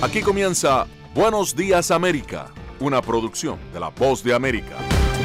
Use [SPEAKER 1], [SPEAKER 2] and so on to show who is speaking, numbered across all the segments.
[SPEAKER 1] Aquí comienza Buenos Días América, una producción de La Voz de América.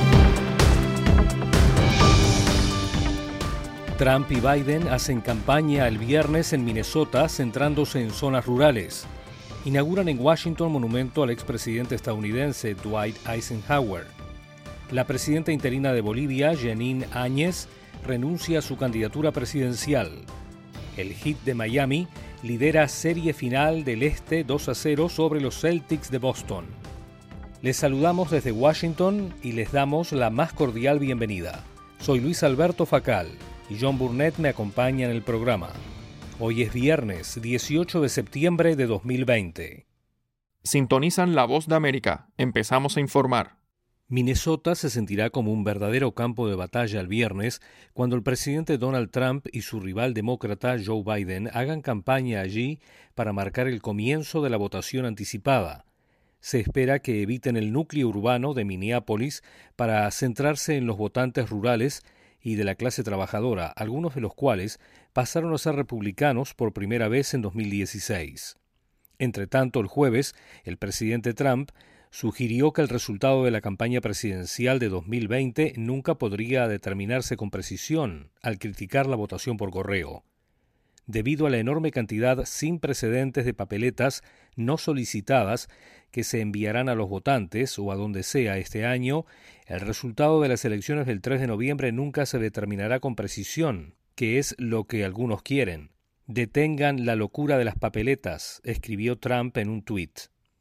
[SPEAKER 2] Trump y Biden hacen campaña el viernes en Minnesota, centrándose en zonas rurales. Inauguran en Washington monumento al expresidente estadounidense Dwight Eisenhower. La presidenta interina de Bolivia, Jeanine Áñez, renuncia a su candidatura presidencial. El Heat de Miami lidera serie final del Este 2-0 sobre los Celtics de Boston. Les saludamos desde Washington y les damos la más cordial bienvenida. Soy Luis Alberto Facal y John Burnett me acompaña en el programa. Hoy es viernes 18 de septiembre de 2020.
[SPEAKER 3] Sintonizan La Voz de América. Empezamos a informar.
[SPEAKER 2] Minnesota se sentirá como un verdadero campo de batalla el viernes cuando el presidente Donald Trump y su rival demócrata Joe Biden hagan campaña allí para marcar el comienzo de la votación anticipada. Se espera que eviten el núcleo urbano de Minneapolis para centrarse en los votantes rurales y de la clase trabajadora, algunos de los cuales pasaron a ser republicanos por primera vez en 2016. Entretanto, el jueves, el presidente Trump sugirió que el resultado de la campaña presidencial de 2020 nunca podría determinarse con precisión al criticar la votación por correo. Debido a la enorme cantidad sin precedentes de papeletas no solicitadas que se enviarán a los votantes o a donde sea este año, el resultado de las elecciones del 3 de noviembre nunca se determinará con precisión, que es lo que algunos quieren. Detengan la locura de las papeletas, escribió Trump en un tuit.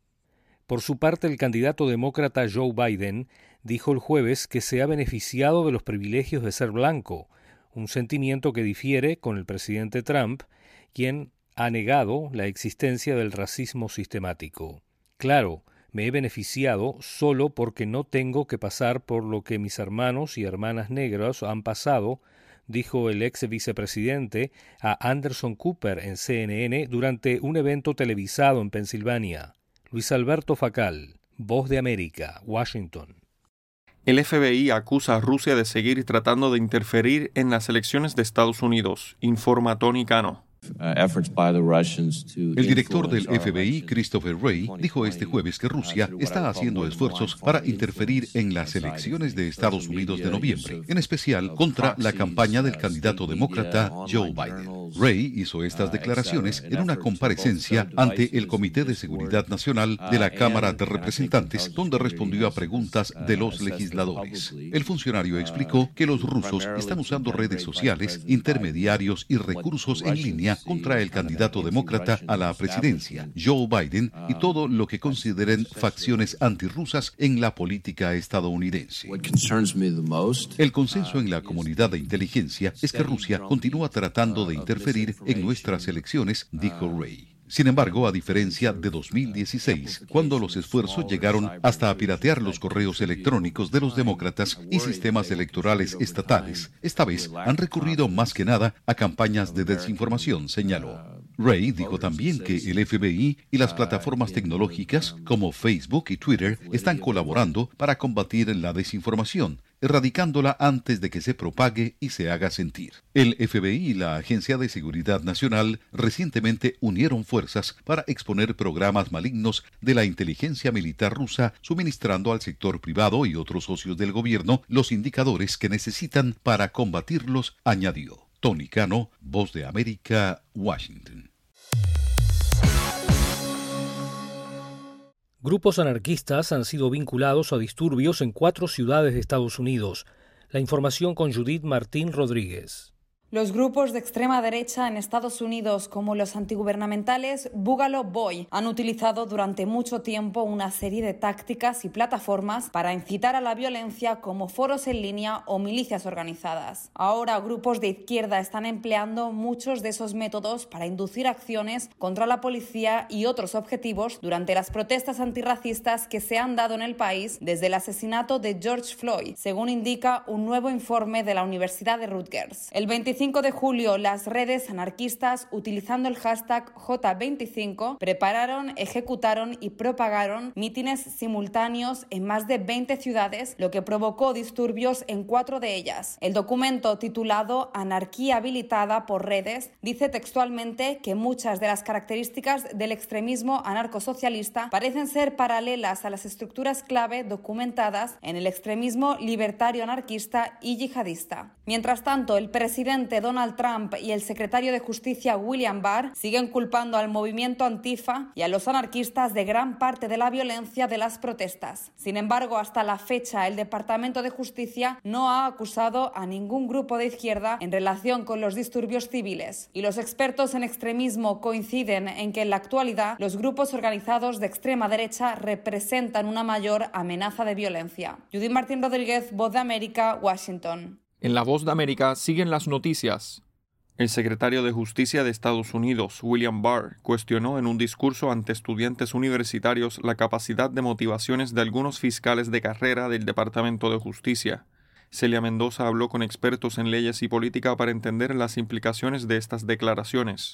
[SPEAKER 2] Por su parte, el candidato demócrata Joe Biden dijo el jueves que se ha beneficiado de los privilegios de ser blanco, un sentimiento que difiere con el presidente Trump, quien ha negado la existencia del racismo sistemático. Claro, me he beneficiado solo porque no tengo que pasar por lo que mis hermanos y hermanas negros han pasado, dijo el ex vicepresidente a Anderson Cooper en CNN durante un evento televisado en Pensilvania. Luis Alberto Facal, Voz de América, Washington.
[SPEAKER 3] El FBI acusa a Rusia de seguir tratando de interferir en las elecciones de Estados Unidos, informa Tony Cano.
[SPEAKER 4] El director del FBI, Christopher Wray, dijo este jueves que Rusia está haciendo esfuerzos para interferir en las elecciones de Estados Unidos de noviembre, en especial contra la campaña del candidato demócrata Joe Biden. Wray hizo estas declaraciones en una comparecencia ante el Comité de Seguridad Nacional de la Cámara de Representantes, donde respondió a preguntas de los legisladores. El funcionario explicó que los rusos están usando redes sociales, intermediarios y recursos en línea contra el candidato demócrata a la presidencia, Joe Biden, y todo lo que consideren facciones antirrusas en la política estadounidense. El consenso en la comunidad de inteligencia es que Rusia continúa tratando de interferir en nuestras elecciones, dijo Wray. Sin embargo, a diferencia de 2016, cuando los esfuerzos llegaron hasta a piratear los correos electrónicos de los demócratas y sistemas electorales estatales, esta vez han recurrido más que nada a campañas de desinformación, señaló. Wray dijo también que el FBI y las plataformas tecnológicas como Facebook y Twitter están colaborando para combatir la desinformación, erradicándola antes de que se propague y se haga sentir. El FBI y la Agencia de Seguridad Nacional recientemente unieron fuerzas para exponer programas malignos de la inteligencia militar rusa, suministrando al sector privado y otros socios del gobierno los indicadores que necesitan para combatirlos, añadió. Tony Cano, Voz de América, Washington.
[SPEAKER 2] Grupos anarquistas han sido vinculados a disturbios en 4 ciudades de Estados Unidos. La información con Judith Martín Rodríguez.
[SPEAKER 5] Los grupos de extrema derecha en Estados Unidos, como los antigubernamentales Boogaloo Boy, han utilizado durante mucho tiempo una serie de tácticas y plataformas para incitar a la violencia, como foros en línea o milicias organizadas. Ahora, grupos de izquierda están empleando muchos de esos métodos para inducir acciones contra la policía y otros objetivos durante las protestas antirracistas que se han dado en el país desde el asesinato de George Floyd, según indica un nuevo informe de la Universidad de Rutgers. El 25 25 de julio, las redes anarquistas, utilizando el hashtag J25, prepararon, ejecutaron y propagaron mítines simultáneos en más de 20 ciudades, lo que provocó disturbios en 4 de ellas. El documento, titulado Anarquía habilitada por redes, dice textualmente que muchas de las características del extremismo anarcosocialista parecen ser paralelas a las estructuras clave documentadas en el extremismo libertario anarquista y yihadista. Mientras tanto, el presidente Donald Trump y el secretario de Justicia William Barr siguen culpando al movimiento Antifa y a los anarquistas de gran parte de la violencia de las protestas. Sin embargo, hasta la fecha, el Departamento de Justicia no ha acusado a ningún grupo de izquierda en relación con los disturbios civiles. Y los expertos en extremismo coinciden en que en la actualidad los grupos organizados de extrema derecha representan una mayor amenaza de violencia. Judith Martín Rodríguez, Voz de América, Washington.
[SPEAKER 3] En La Voz de América siguen las noticias. El secretario de Justicia de Estados Unidos, William Barr, cuestionó en un discurso ante estudiantes universitarios la capacidad de motivaciones de algunos fiscales de carrera del Departamento de Justicia. Celia Mendoza habló con expertos en leyes y política para entender las implicaciones de estas declaraciones.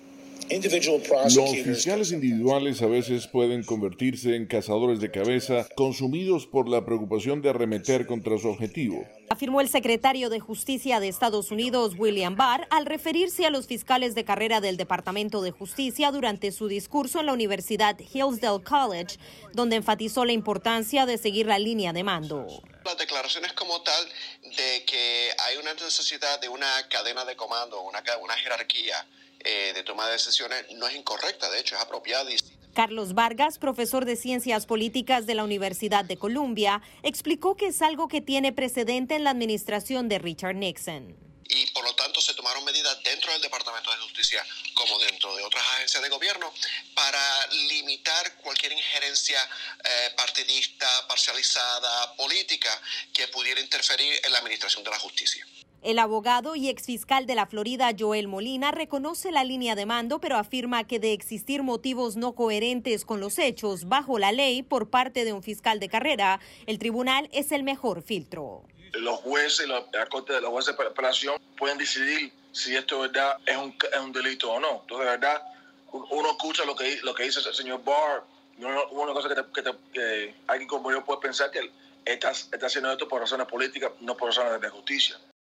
[SPEAKER 6] Los fiscales individuales a veces pueden convertirse en cazadores de cabeza, consumidos por la preocupación de arremeter contra su objetivo,
[SPEAKER 7] afirmó el secretario de Justicia de Estados Unidos, William Barr, al referirse a los fiscales de carrera del Departamento de Justicia durante su discurso en la Universidad Hillsdale College, donde enfatizó la importancia de seguir la línea de mando.
[SPEAKER 8] Las declaraciones como tal de que hay una necesidad de una cadena de comando, una jerarquía de toma de decisiones no es incorrecta, de hecho es apropiada.
[SPEAKER 7] Carlos Vargas, profesor de Ciencias Políticas de la Universidad de Columbia, explicó que es algo que tiene precedente en la administración de Richard Nixon.
[SPEAKER 8] Y por lo tanto se tomaron medidas dentro del Departamento de Justicia como dentro de otras agencias de gobierno para limitar cualquier injerencia partidista, parcializada, política que pudiera interferir en la administración de la justicia.
[SPEAKER 7] El abogado y exfiscal de la Florida, Joel Molina, reconoce la línea de mando, pero afirma que de existir motivos no coherentes con los hechos bajo la ley por parte de un fiscal de carrera, el tribunal es el mejor filtro.
[SPEAKER 9] Los jueces, la Corte de los Jueces de Apelación pueden decidir si esto de verdad es un delito o no. Entonces, de verdad, uno escucha lo que dice el señor Barr, una cosa que alguien como yo puede pensar que está haciendo esto por razones políticas, no por razones de justicia.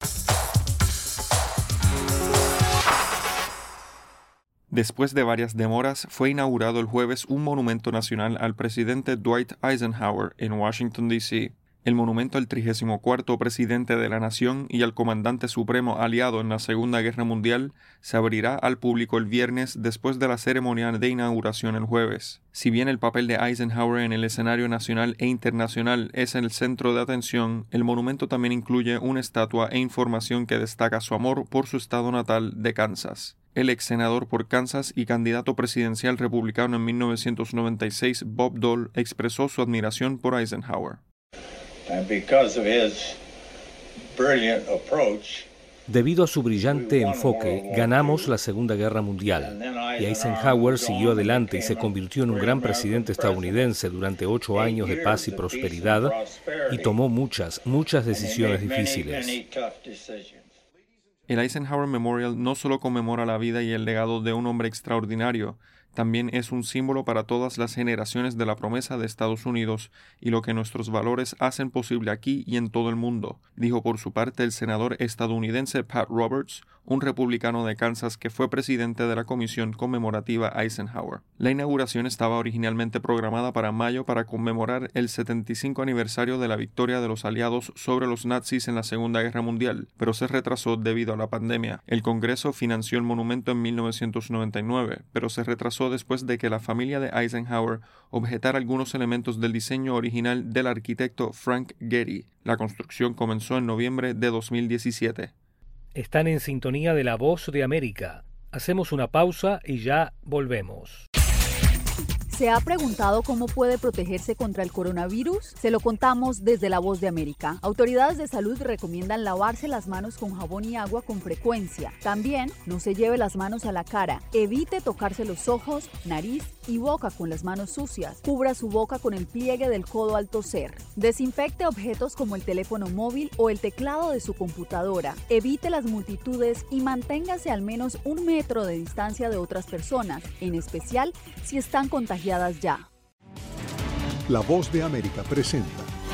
[SPEAKER 3] Después de varias demoras, fue inaugurado el jueves un monumento nacional al presidente Dwight Eisenhower en Washington, D.C. El monumento al 34º presidente de la nación y al comandante supremo aliado en la Segunda Guerra Mundial se abrirá al público el viernes después de la ceremonia de inauguración el jueves. Si bien el papel de Eisenhower en el escenario nacional e internacional es el centro de atención, el monumento también incluye una estatua e información que destaca su amor por su estado natal de Kansas. El ex senador por Kansas y candidato presidencial republicano en 1996, Bob Dole, expresó su admiración por Eisenhower.
[SPEAKER 2] Debido a su brillante enfoque, ganamos la Segunda Guerra Mundial, y Eisenhower siguió adelante y se convirtió en un gran presidente estadounidense durante 8 años de paz y prosperidad, y tomó muchas decisiones difíciles.
[SPEAKER 3] El Eisenhower Memorial no solo conmemora la vida y el legado de un hombre extraordinario, también es un símbolo para todas las generaciones de la promesa de Estados Unidos y lo que nuestros valores hacen posible aquí y en todo el mundo, dijo por su parte el senador estadounidense Pat Roberts, un republicano de Kansas que fue presidente de la comisión conmemorativa Eisenhower. La inauguración estaba originalmente programada para mayo para conmemorar el 75 aniversario de la victoria de los aliados sobre los nazis en la Segunda Guerra Mundial, pero se retrasó debido a la pandemia. El Congreso financió el monumento en 1999, pero se retrasó después de que la familia de Eisenhower objetara algunos elementos del diseño original del arquitecto Frank Gehry. La construcción comenzó en noviembre de 2017.
[SPEAKER 2] Están en sintonía de La Voz de América. Hacemos una pausa y ya volvemos.
[SPEAKER 10] ¿Se ha preguntado cómo puede protegerse contra el coronavirus? Se lo contamos desde La Voz de América. Autoridades de salud recomiendan lavarse las manos con jabón y agua con frecuencia. También no se lleve las manos a la cara. Evite tocarse los ojos, nariz y boca con las manos sucias. Cubra su boca con el pliegue del codo al toser. Desinfecte objetos como el teléfono móvil o el teclado de su computadora. Evite las multitudes y manténgase al menos 1 metro de distancia de otras personas, en especial si están contagiadas ya.
[SPEAKER 11] La Voz de América presenta.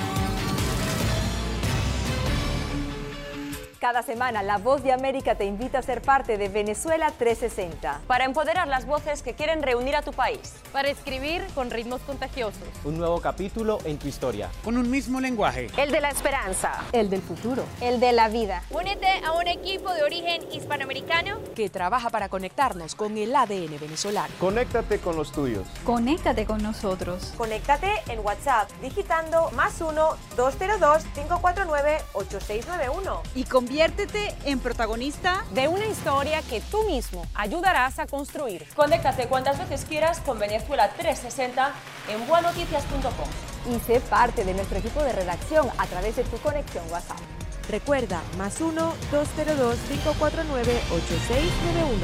[SPEAKER 12] Cada semana, La Voz de América te invita a ser parte de Venezuela 360.
[SPEAKER 13] Para empoderar las voces que quieren reunir a tu país.
[SPEAKER 14] Para escribir con ritmos contagiosos.
[SPEAKER 15] Un nuevo capítulo en tu historia.
[SPEAKER 16] Con un mismo lenguaje.
[SPEAKER 13] El de la esperanza.
[SPEAKER 12] El del futuro.
[SPEAKER 13] El de la vida.
[SPEAKER 14] Únete a un equipo de origen hispanoamericano
[SPEAKER 17] que trabaja para conectarnos con el ADN venezolano.
[SPEAKER 18] Conéctate con los tuyos.
[SPEAKER 5] Conéctate con nosotros.
[SPEAKER 13] Conéctate en WhatsApp digitando +1 202 549 8691.
[SPEAKER 12] Y conviértete en protagonista
[SPEAKER 13] de una historia que tú mismo ayudarás a construir. Conéctate cuantas veces quieras con Venezuela 360 en buenoticias.com.
[SPEAKER 12] Y sé parte de nuestro equipo de redacción a través de tu conexión WhatsApp.
[SPEAKER 17] Recuerda, +1 202 549 8691.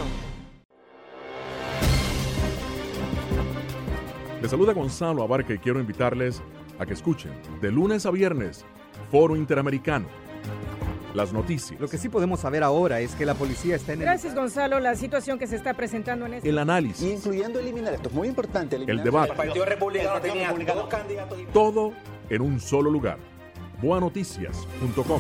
[SPEAKER 1] Les saluda Gonzalo Abarca y quiero invitarles a que escuchen de lunes a viernes Foro Interamericano. Las noticias.
[SPEAKER 19] Lo que sí podemos saber ahora es que la policía está en el...
[SPEAKER 12] Gracias, Gonzalo. La situación que se está presentando en este...
[SPEAKER 1] El análisis.
[SPEAKER 20] Incluyendo eliminar, esto es muy importante.
[SPEAKER 1] El debate.
[SPEAKER 20] El Partido Republicano tenía 2 candidatos.
[SPEAKER 1] Todo en un solo lugar. Buenoticias.com.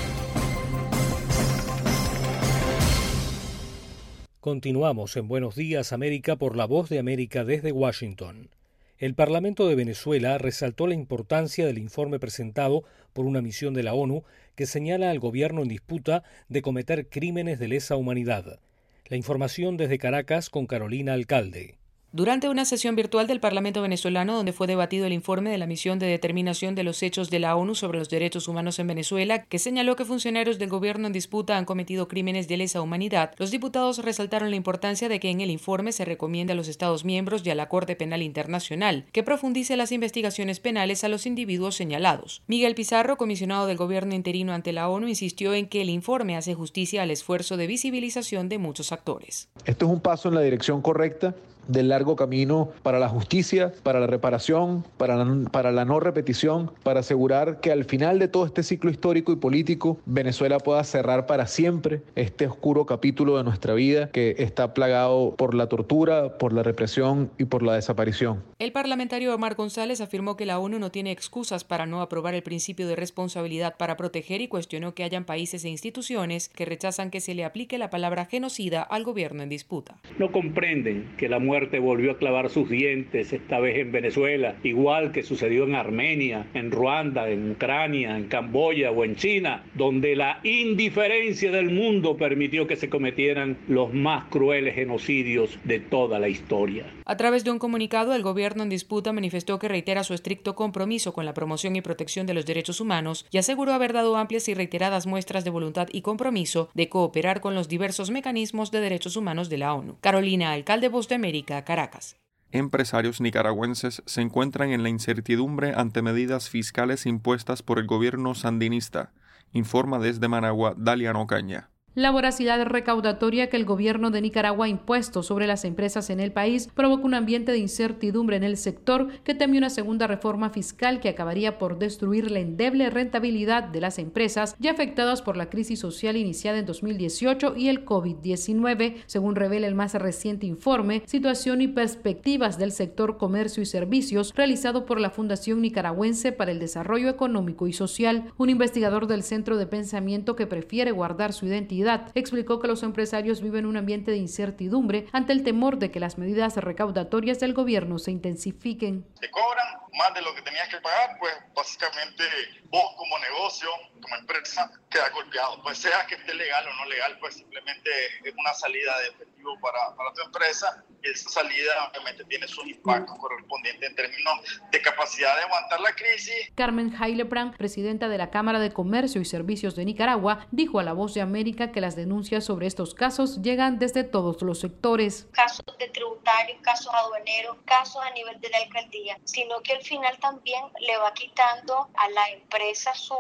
[SPEAKER 2] Continuamos en Buenos Días América por La Voz de América desde Washington. El Parlamento de Venezuela resaltó la importancia del informe presentado por una misión de la ONU que señala al gobierno en disputa de cometer crímenes de lesa humanidad. La información desde Caracas con Carolina Alcalde.
[SPEAKER 21] Durante una sesión virtual del Parlamento venezolano donde fue debatido el informe de la misión de determinación de los hechos de la ONU sobre los derechos humanos en Venezuela, que señaló que funcionarios del gobierno en disputa han cometido crímenes de lesa humanidad, los diputados resaltaron la importancia de que en el informe se recomiende a los Estados miembros y a la Corte Penal Internacional que profundice las investigaciones penales a los individuos señalados. Miguel Pizarro, comisionado del gobierno interino ante la ONU, insistió en que el informe hace justicia al esfuerzo de visibilización de muchos actores.
[SPEAKER 22] Esto es un paso en la dirección correcta del largo camino para la justicia, para la reparación, para la no repetición, para asegurar que al final de todo este ciclo histórico y político, Venezuela pueda cerrar para siempre este oscuro capítulo de nuestra vida que está plagado por la tortura, por la represión y por la desaparición.
[SPEAKER 21] El parlamentario Omar González afirmó que la ONU no tiene excusas para no aprobar el principio de responsabilidad para proteger y cuestionó que hayan países e instituciones que rechazan que se le aplique la palabra genocida al gobierno en disputa.
[SPEAKER 23] No comprenden que la muerte volvió a clavar sus dientes, esta vez en Venezuela, igual que sucedió en Armenia, en Ruanda, en Ucrania, en Camboya o en China, donde la indiferencia del mundo permitió que se cometieran los más crueles genocidios de toda la historia.
[SPEAKER 21] A través de un comunicado, el gobierno en disputa manifestó que reitera su estricto compromiso con la promoción y protección de los derechos humanos y aseguró haber dado amplias y reiteradas muestras de voluntad y compromiso de cooperar con los diversos mecanismos de derechos humanos de la ONU. Carolina Alcalde, Voz de América, Caracas.
[SPEAKER 3] Empresarios nicaragüenses se encuentran en la incertidumbre ante medidas fiscales impuestas por el gobierno sandinista, informa desde Managua Dalia Ocaña.
[SPEAKER 24] La voracidad recaudatoria que el gobierno de Nicaragua ha impuesto sobre las empresas en el país provoca un ambiente de incertidumbre en el sector que teme una segunda reforma fiscal que acabaría por destruir la endeble rentabilidad de las empresas ya afectadas por la crisis social iniciada en 2018 y el COVID-19, según revela el más reciente informe Situación y Perspectivas del Sector Comercio y Servicios, realizado por la Fundación Nicaragüense para el Desarrollo Económico y Social. Un investigador del Centro de Pensamiento que prefiere guardar su identidad explicó que los empresarios viven un ambiente de incertidumbre ante el temor de que las medidas recaudatorias del gobierno se intensifiquen.
[SPEAKER 25] Te cobran más de lo que tenías que pagar, pues básicamente vos como negocio, como empresa, queda golpeado. Pues sea que esté legal o no legal, pues simplemente es una salida de efectivo para tu empresa. Y esa salida obviamente tiene sus impactos correspondientes en términos de capacidad de aguantar la crisis.
[SPEAKER 24] Carmen Heilebrand, presidenta de la Cámara de Comercio y Servicios de Nicaragua, dijo a La Voz de América que las denuncias sobre estos casos llegan desde todos los sectores.
[SPEAKER 26] Casos de tributarios, casos aduaneros, casos a nivel de la alcaldía, sino que al final también le va quitando a la empresa su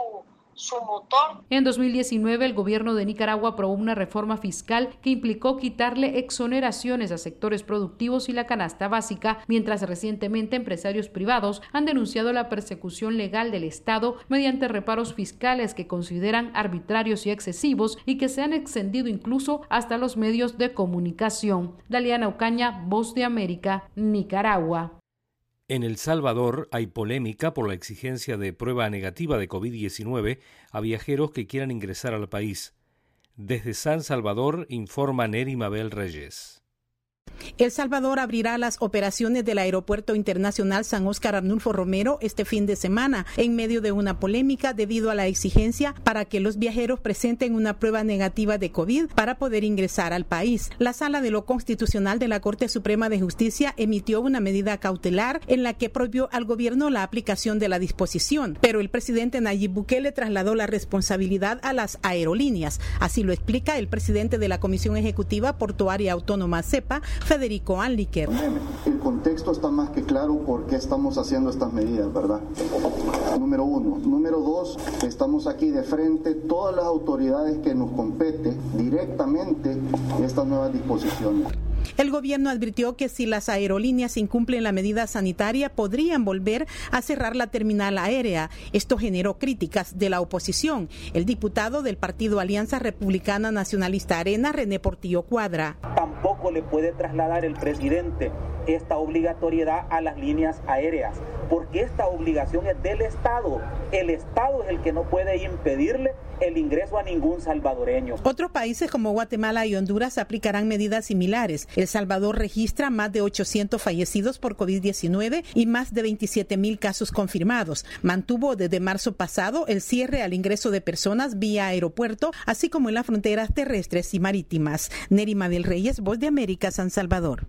[SPEAKER 26] su motor.
[SPEAKER 24] En 2019, el gobierno de Nicaragua aprobó una reforma fiscal que implicó quitarle exoneraciones a sectores productivos y la canasta básica, mientras recientemente empresarios privados han denunciado la persecución legal del Estado mediante reparos fiscales que consideran arbitrarios y excesivos y que se han extendido incluso hasta los medios de comunicación. Daliana Ocaña, Voz de América, Nicaragua.
[SPEAKER 2] En El Salvador hay polémica por la exigencia de prueba negativa de COVID-19 a viajeros que quieran ingresar al país. Desde San Salvador informa Neri Mabel Reyes.
[SPEAKER 4] El Salvador abrirá las operaciones del Aeropuerto Internacional San Óscar Arnulfo Romero este fin de semana, en medio de una polémica debido a la exigencia para que los viajeros presenten una prueba negativa de COVID para poder ingresar al país. La Sala de lo Constitucional de la Corte Suprema de Justicia emitió una medida cautelar en la que prohibió al gobierno la aplicación de la disposición, pero el presidente Nayib Bukele trasladó la responsabilidad a las aerolíneas. Así lo explica el presidente de la Comisión Ejecutiva Portuaria Autónoma CEPA, Federico Anliker.
[SPEAKER 6] El contexto está más que claro por qué estamos haciendo estas medidas, ¿verdad? Número uno. Número dos, estamos aquí de frente todas las autoridades que nos competen directamente estas nuevas disposiciones.
[SPEAKER 4] El gobierno advirtió que si las aerolíneas incumplen la medida sanitaria podrían volver a cerrar la terminal aérea. Esto generó críticas de la oposición. El diputado del partido Alianza Republicana Nacionalista Arena, René Portillo Cuadra.
[SPEAKER 7] Tampoco le puede trasladar el presidente esta obligatoriedad a las líneas aéreas, porque esta obligación es del Estado. El Estado es el que no puede impedirle el ingreso a ningún salvadoreño.
[SPEAKER 4] Otros países como Guatemala y Honduras aplicarán medidas similares. El Salvador registra más de 800 fallecidos por COVID-19 y más de 27,000 casos confirmados. Mantuvo desde marzo pasado el cierre al ingreso de personas vía aeropuerto, así como en las fronteras terrestres y marítimas. Neri Mabel Reyes, Voz de América, San Salvador.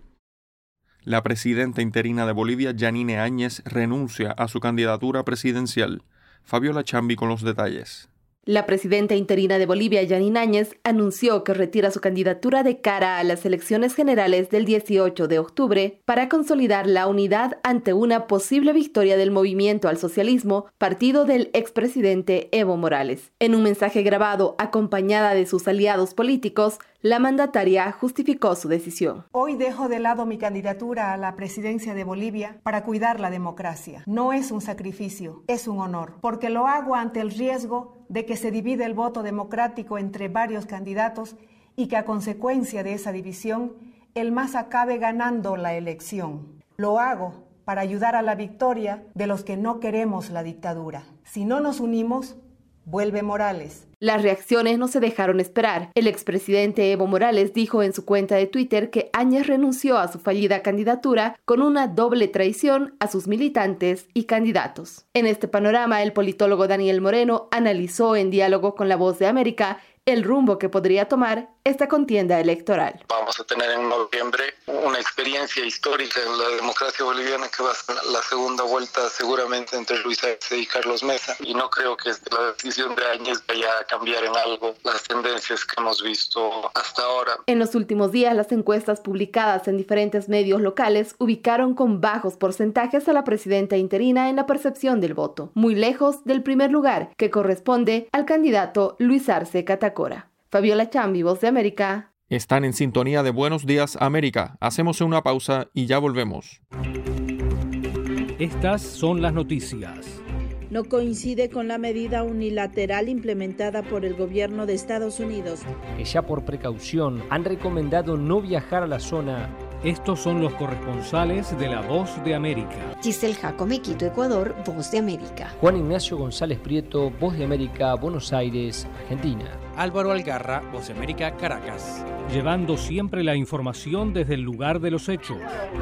[SPEAKER 3] La presidenta interina de Bolivia, Yanine Áñez, renuncia a su candidatura presidencial. Fabiola Chambi con los detalles.
[SPEAKER 8] La presidenta interina de Bolivia, Yanine Áñez, anunció que retira su candidatura de cara a las elecciones generales del 18 de octubre para consolidar la unidad ante una posible victoria del Movimiento al Socialismo, partido del expresidente Evo Morales. En un mensaje grabado acompañada de sus aliados políticos, la mandataria justificó su decisión.
[SPEAKER 16] Hoy dejo de lado mi candidatura a la presidencia de Bolivia para cuidar la democracia. No es un sacrificio, es un honor, porque lo hago ante el riesgo de que se divida el voto democrático entre varios candidatos y que a consecuencia de esa división, el MAS acabe ganando la elección. Lo hago para ayudar a la victoria de los que no queremos la dictadura. Si no nos unimos, vuelve Morales.
[SPEAKER 8] Las reacciones no se dejaron esperar. El expresidente Evo Morales dijo en su cuenta de Twitter que Áñez renunció a su fallida candidatura con una doble traición a sus militantes y candidatos. En este panorama, el politólogo Daniel Moreno analizó en diálogo con La Voz de América el rumbo que podría tomar esta contienda electoral.
[SPEAKER 18] Vamos a tener en noviembre una experiencia histórica en la democracia boliviana que va a ser la segunda vuelta seguramente entre Luis Arce y Carlos Mesa, y no creo que la decisión de Áñez vaya a cambiar en algo las tendencias que hemos visto hasta ahora.
[SPEAKER 8] En los últimos días, las encuestas publicadas en diferentes medios locales ubicaron con bajos porcentajes a la presidenta interina en la percepción del voto, muy lejos del primer lugar que corresponde al candidato Luis Arce Catacora. Fabiola Chambi, Voz de América.
[SPEAKER 3] Están en sintonía de Buenos Días América. Hacemos una pausa y ya volvemos.
[SPEAKER 2] Estas son las noticias.
[SPEAKER 27] No coincide con la medida unilateral implementada por el gobierno de Estados Unidos,
[SPEAKER 28] que ya por precaución han recomendado no viajar a la zona.
[SPEAKER 2] Estos son los corresponsales de La Voz de América.
[SPEAKER 29] Giselle Jacome, Quito, Ecuador, Voz de América.
[SPEAKER 28] Juan Ignacio González Prieto, Voz de América, Buenos Aires, Argentina.
[SPEAKER 30] Álvaro Algarra, Voz de América, Caracas.
[SPEAKER 2] Llevando siempre la información desde el lugar de los hechos.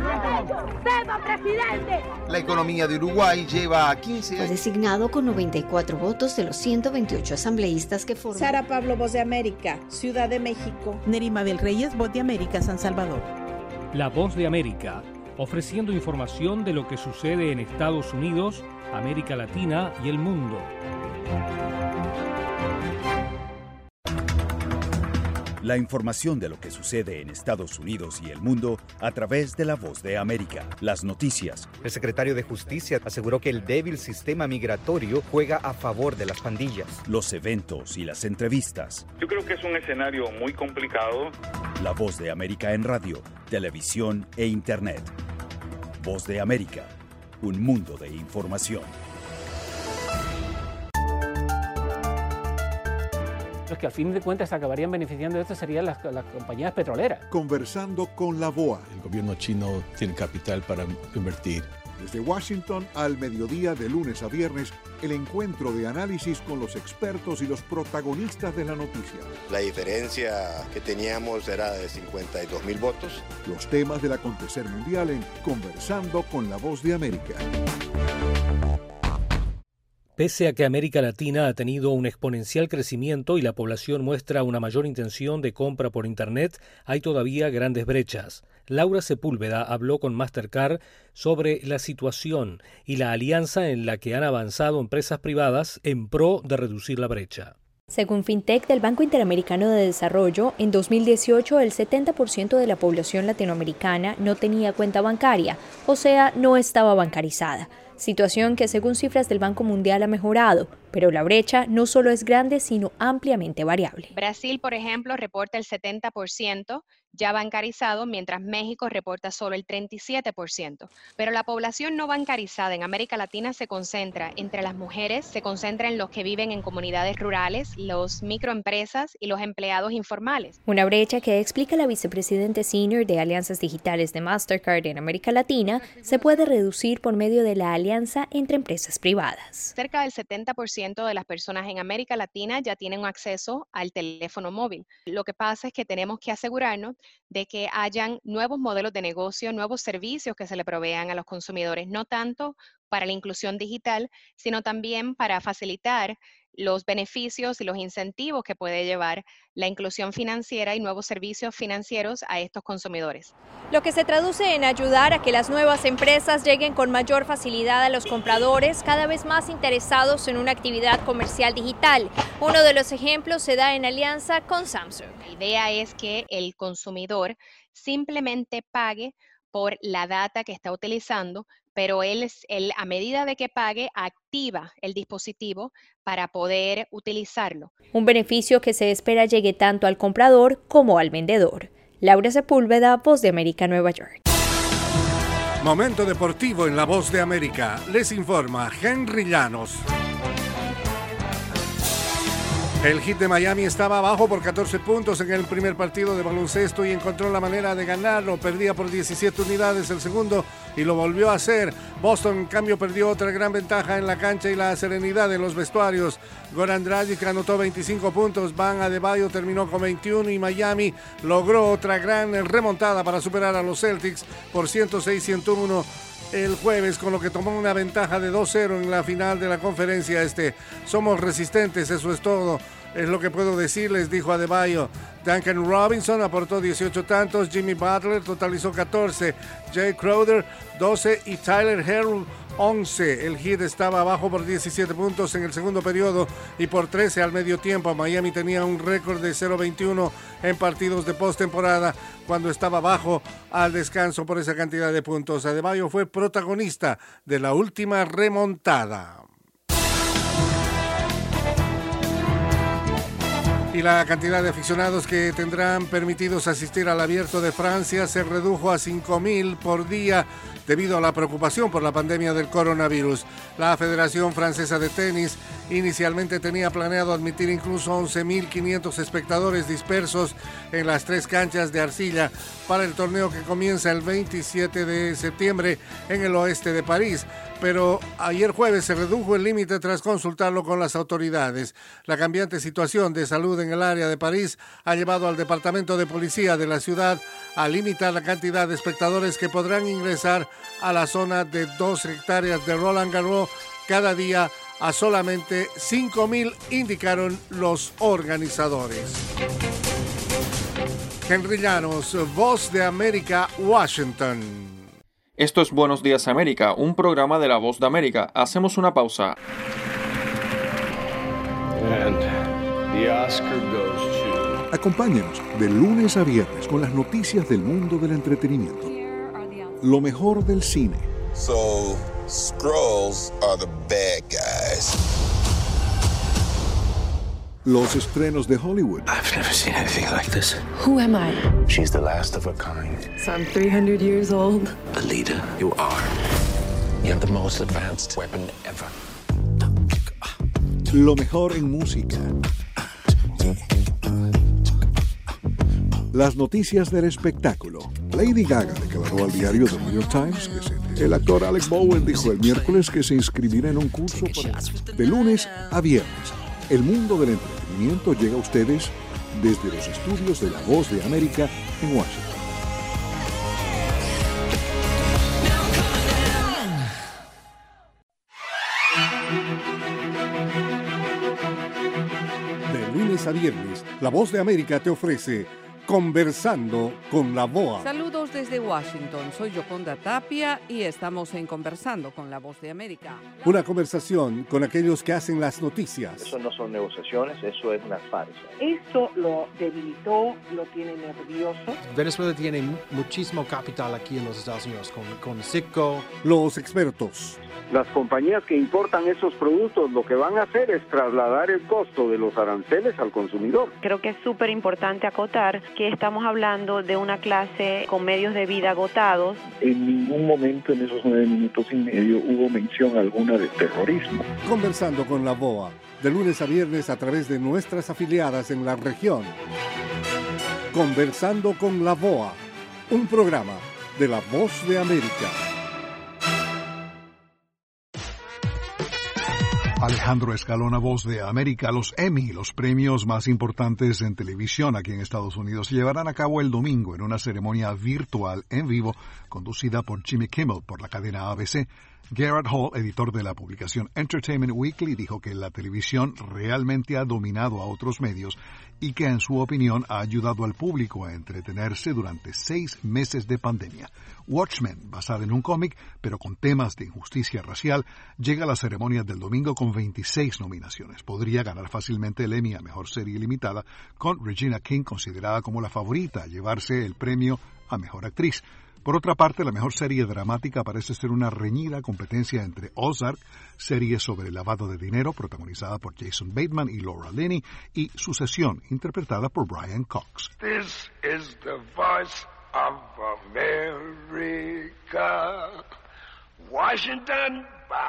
[SPEAKER 31] La economía de Uruguay lleva 15 años.
[SPEAKER 29] Fue designado con 94 votos de los 128 asambleístas que forman.
[SPEAKER 27] Sara Pablo, Voz de América, Ciudad de México.
[SPEAKER 4] Neri Mabel Reyes, Voz de América, San Salvador.
[SPEAKER 2] La Voz de América, ofreciendo información de lo que sucede en Estados Unidos, América Latina y el mundo.
[SPEAKER 5] La información de lo que sucede en Estados Unidos y el mundo a través de La Voz de América. Las noticias.
[SPEAKER 9] El secretario de Justicia aseguró que el débil sistema migratorio juega a favor de las pandillas.
[SPEAKER 5] Los eventos y las entrevistas.
[SPEAKER 10] Yo creo que es un escenario muy complicado.
[SPEAKER 5] La Voz de América en radio, televisión e internet. Voz de América, un mundo de información.
[SPEAKER 11] Los que al fin de cuentas se acabarían beneficiando de esto serían las compañías petroleras.
[SPEAKER 12] Conversando con la VOA.
[SPEAKER 13] El gobierno chino tiene capital para invertir.
[SPEAKER 12] Desde Washington al mediodía de lunes a viernes, el encuentro de análisis con los expertos y los protagonistas de la noticia.
[SPEAKER 14] La diferencia que teníamos era de 52.000 votos.
[SPEAKER 12] Los temas del acontecer mundial en Conversando con la Voz de América.
[SPEAKER 2] Pese a que América Latina ha tenido un exponencial crecimiento y la población muestra una mayor intención de compra por Internet, hay todavía grandes brechas. Laura Sepúlveda habló con Mastercard sobre la situación y la alianza en la que han avanzado empresas privadas en pro de reducir la brecha.
[SPEAKER 15] Según FinTech del Banco Interamericano de Desarrollo, en 2018 el 70% de la población latinoamericana no tenía cuenta bancaria, o sea, no estaba bancarizada. Situación que según cifras del Banco Mundial ha mejorado, pero la brecha no solo es grande, sino ampliamente variable.
[SPEAKER 17] Brasil, por ejemplo, reporta el 70% ya bancarizado, mientras México reporta solo el 37%. Pero la población no bancarizada en América Latina se concentra entre las mujeres, se concentra en los que viven en comunidades rurales, los microempresas y los empleados informales.
[SPEAKER 15] Una brecha que explica la vicepresidente senior de Alianzas Digitales de Mastercard en América Latina se puede reducir por medio de la alianza entre empresas privadas.
[SPEAKER 17] Cerca del 70% de las personas en América Latina ya tienen acceso al teléfono móvil. Lo que pasa es que tenemos que asegurarnos de que hayan nuevos modelos de negocio, nuevos servicios que se le provean a los consumidores, no tanto para la inclusión digital, sino también para facilitar los beneficios y los incentivos que puede llevar la inclusión financiera y nuevos servicios financieros a estos consumidores.
[SPEAKER 15] Lo que se traduce en ayudar a que las nuevas empresas lleguen con mayor facilidad a los compradores cada vez más interesados en una actividad comercial digital. Uno de los ejemplos se da en alianza con Samsung.
[SPEAKER 17] La idea es que el consumidor simplemente pague por la data que está utilizando, pero él a medida de que pague, activa el dispositivo para poder utilizarlo.
[SPEAKER 15] Un beneficio que se espera llegue tanto al comprador como al vendedor. Laura Sepúlveda, Voz de América, Nueva York.
[SPEAKER 19] Momento deportivo en La Voz de América. Les informa Henry Llanos. El Heat de Miami estaba abajo por 14 puntos en el primer partido de baloncesto y encontró la manera de ganarlo. Perdía por 17 unidades el segundo y lo volvió a hacer. Boston, en cambio, perdió otra gran ventaja en la cancha y la serenidad en los vestuarios. Goran Dragic anotó 25 puntos, Bam Adebayo terminó con 21 y Miami logró otra gran remontada para superar a los Celtics por 106-101 el jueves, con lo que tomó una ventaja de 2-0 en la final de la conferencia este. Somos resistentes, eso es todo. Es lo que puedo decirles, dijo Adebayo. Duncan Robinson aportó 18 tantos, Jimmy Butler totalizó 14, Jay Crowder 12 y Tyler Herro 11. El Heat estaba abajo por 17 puntos en el segundo periodo y por 13 al medio tiempo. Miami tenía un récord de 0-21 en partidos de postemporada cuando estaba abajo al descanso por esa cantidad de puntos. Adebayo fue protagonista de la última remontada. Y la cantidad de aficionados que tendrán permitidos asistir al Abierto de Francia se redujo a 5.000 por día debido a la preocupación por la pandemia del coronavirus. La Federación Francesa de Tenis inicialmente tenía planeado admitir incluso 11.500 espectadores dispersos en las 3 canchas de arcilla para el torneo que comienza el 27 de septiembre en el oeste de París. Pero ayer jueves se redujo el límite tras consultarlo con las autoridades. La cambiante situación de salud en el área de París ha llevado al Departamento de Policía de la ciudad a limitar la cantidad de espectadores que podrán ingresar a la zona de 2 hectáreas de Roland Garros cada día a solamente 5.000, indicaron los organizadores. Henry Llanos, Voz de América, Washington.
[SPEAKER 3] Esto es Buenos Días América, un programa de La Voz de América. Hacemos una pausa.
[SPEAKER 20] And the Oscar goes to...
[SPEAKER 12] Acompáñenos de lunes a viernes con las noticias del mundo del entretenimiento. Lo mejor del cine.
[SPEAKER 1] So, Skrulls are the bad guys.
[SPEAKER 12] Los estrenos de Hollywood.
[SPEAKER 6] I've never seen anything like this.
[SPEAKER 7] Who am I?
[SPEAKER 6] She's the last of her kind.
[SPEAKER 7] So I'm 300 years old.
[SPEAKER 6] A leader, you are. You have the most advanced weapon ever.
[SPEAKER 12] Lo mejor en música. Las noticias del espectáculo. Lady Gaga declaró al diario The New York Times que el actor Alec Baldwin dijo el miércoles que se inscribirá en un curso de lunes a viernes. El mundo del entretenimiento llega a ustedes desde los estudios de La Voz de América en Washington. De lunes a viernes, La Voz de América te ofrece Conversando con la VOA.
[SPEAKER 16] Saludos desde Washington, soy Yoconda Tapia y estamos en Conversando con la Voz de América.
[SPEAKER 12] Una conversación con aquellos que hacen las noticias.
[SPEAKER 20] Eso no son negociaciones, eso es una farsa.
[SPEAKER 21] Esto lo debilitó, lo tiene nervioso.
[SPEAKER 22] Venezuela tiene muchísimo capital aquí en los Estados Unidos, con Citgo.
[SPEAKER 12] Los expertos.
[SPEAKER 23] Las compañías que importan esos productos lo que van a hacer es trasladar el costo de los aranceles al consumidor.
[SPEAKER 24] Creo que es súper importante acotar que estamos hablando de una clase con medios de vida agotados.
[SPEAKER 23] En ningún momento en esos 9 minutos y medio hubo mención alguna de terrorismo.
[SPEAKER 12] Conversando con la VOA, de lunes a viernes a través de nuestras afiliadas en la región. Conversando con la VOA, un programa de La Voz de América. Alejandro Escalona, Voz de América. Los Emmy, los premios más importantes en televisión aquí en Estados Unidos, se llevarán a cabo el domingo en una ceremonia virtual en vivo conducida por Jimmy Kimmel por la cadena ABC. Garrett Hall, editor de la publicación Entertainment Weekly, dijo que la televisión realmente ha dominado a otros medios y que, en su opinión, ha ayudado al público a entretenerse durante 6 meses de pandemia. Watchmen, basada en un cómic, pero con temas de injusticia racial, llega a la ceremonia del domingo con 26 nominaciones. Podría ganar fácilmente el Emmy a Mejor Serie Limitada, con Regina King considerada como la favorita a llevarse el premio a Mejor Actriz. Por otra parte, la mejor serie dramática parece ser una reñida competencia entre Ozark, serie sobre lavado de dinero protagonizada por Jason Bateman y Laura Linney, y Sucesión, interpretada por Brian Cox.
[SPEAKER 25] This is the voice of America. Washington,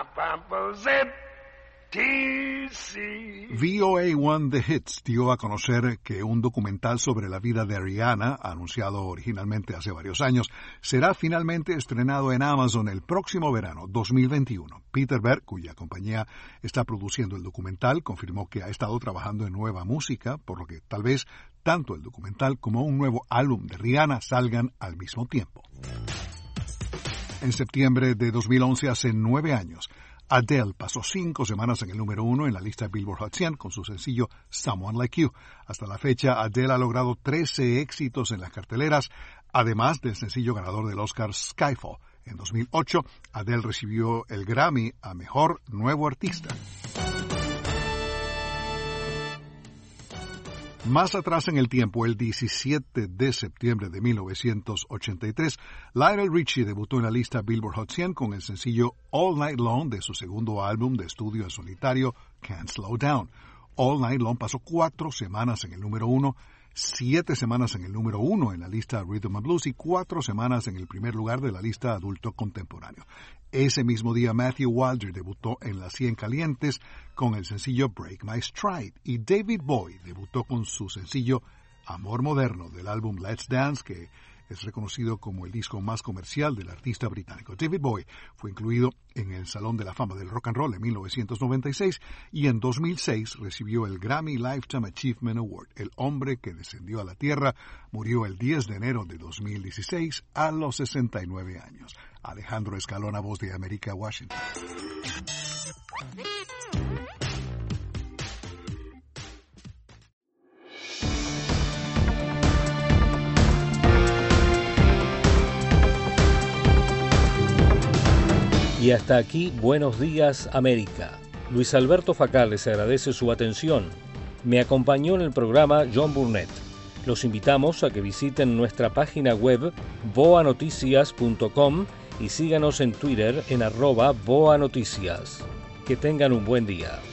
[SPEAKER 12] VOA1 The Hits dio a conocer que un documental sobre la vida de Rihanna, anunciado originalmente hace varios años, será finalmente estrenado en Amazon el próximo verano, 2021. Peter Berg, cuya compañía está produciendo el documental, confirmó que ha estado trabajando en nueva música, por lo que tal vez tanto el documental como un nuevo álbum de Rihanna salgan al mismo tiempo. En septiembre de 2011, hace 9 años, Adele pasó 5 semanas en el número 1 en la lista Billboard Hot 100 con su sencillo Someone Like You. Hasta la fecha, Adele ha logrado 13 éxitos en las carteleras, además del sencillo ganador del Oscar Skyfall. En 2008, Adele recibió el Grammy a Mejor Nuevo Artista. Más atrás en el tiempo, el 17 de septiembre de 1983, Lionel Richie debutó en la lista Billboard Hot 100 con el sencillo All Night Long de su segundo álbum de estudio en solitario, Can't Slow Down. All Night Long pasó 4 semanas en el número 1, 7 semanas en el número 1 en la lista Rhythm and Blues y 4 semanas en el primer lugar de la lista Adulto Contemporáneo. Ese mismo día, Matthew Wilder debutó en las 100 calientes con el sencillo Break My Stride, y David Bowie debutó con su sencillo Amor Moderno del álbum Let's Dance, que es reconocido como el disco más comercial del artista británico. David Bowie fue incluido en el Salón de la Fama del Rock and Roll en 1996 y en 2006 recibió el Grammy Lifetime Achievement Award. El hombre que descendió a la tierra murió el 10 de enero de 2016 a los 69 años. Alejandro Escalona, Voz de América, Washington.
[SPEAKER 2] Y hasta aquí, Buenos Días, América. Luis Alberto Facal les agradece su atención. Me acompañó en el programa John Burnett. Los invitamos a que visiten nuestra página web voanoticias.com y síganos en Twitter en @voanoticias. Que tengan un buen día.